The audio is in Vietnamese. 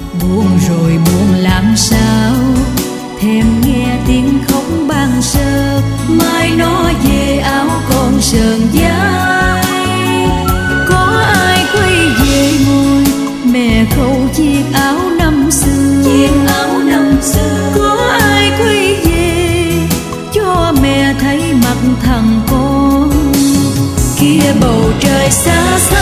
Buồn rồi buồn làm sao, thèm nghe tiếng khóc ban sơ. Mai nó về áo còn sờn vai, có ai quay về ngồi mẹ khâu chiếc áo năm xưa. Chiếc áo năm xưa có ai quay về cho mẹ thấy mặt thằng con. Kia bầu trời xa xa